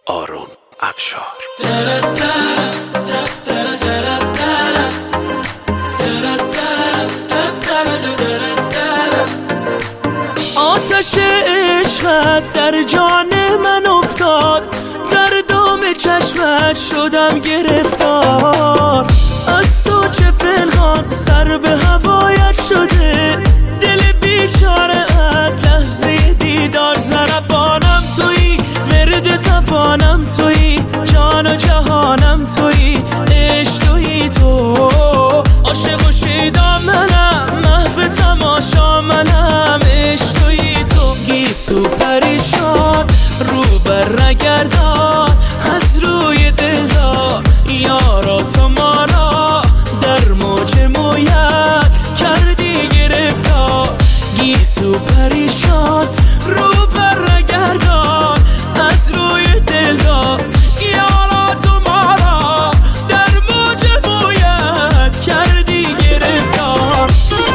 آرون افشار. آتش عشقت در جان من افتاد، در دام چشمت شدم گرفتار. از تو چه پنهان سر به هوایت شده، دل بیچاره از لحظه دیدار. ضربانم تویی، ورد زبانم تویی، جان و جهانم تویی، عشق تویی تو. عاشق و شیدا منم، محو تماشا منم، عشق تویی تو. گیسو پریشان رو بر نگردان، از روی دلدار یارا تو ما را در موج مویت کردی گرفتار. گیسو پریشان رو بر نگردان، از روی دلدار یارا تو ما را در موج مویت کردی گرفتار.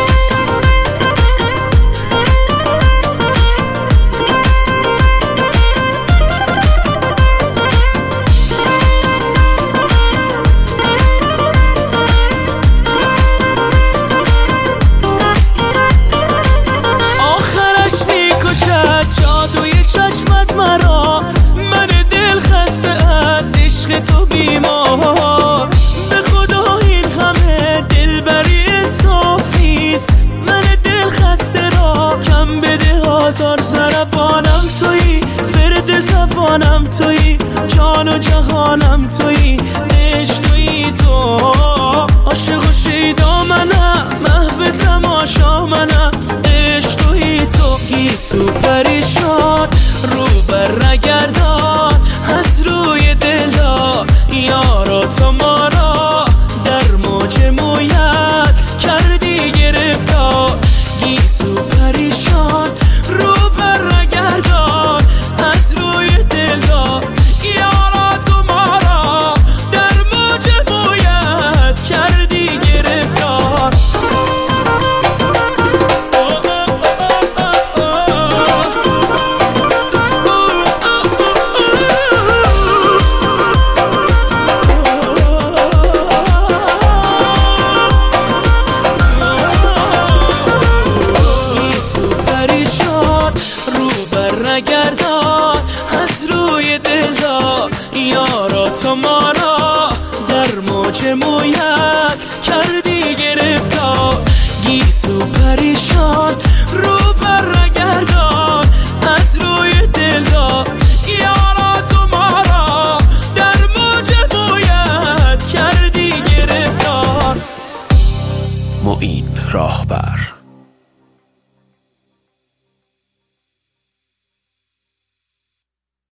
جادوی چشمت مرا، من دل خسته از عشق تو بیمار. به خدا این همه دلبری انصافیست، من دل خسته را کم بده آزار. ضربانم تویی، ورد زبانم تویی، جان و جهانم تویی، عشق تویی تو. عاشق و شیدا منم، محو تماشا منم، عشق تویی تو. گیسو پریشان رو بر نگردان، از روی دلدار یارا تو ما را در موج مویت کردی گرفتار. گیسو پریشان رو بر نگردان، از روی دلدار یارا تو ما را در موج مویت کردی گرفتار. نگردان، از روی دلدار یارا تو ما را در موج مویت کردی گرفتار. گیسو پریشان رو بر نگردان، از روی دلدار یارا تو ما را در موج مویت کردی گرفتار. معین راهبر.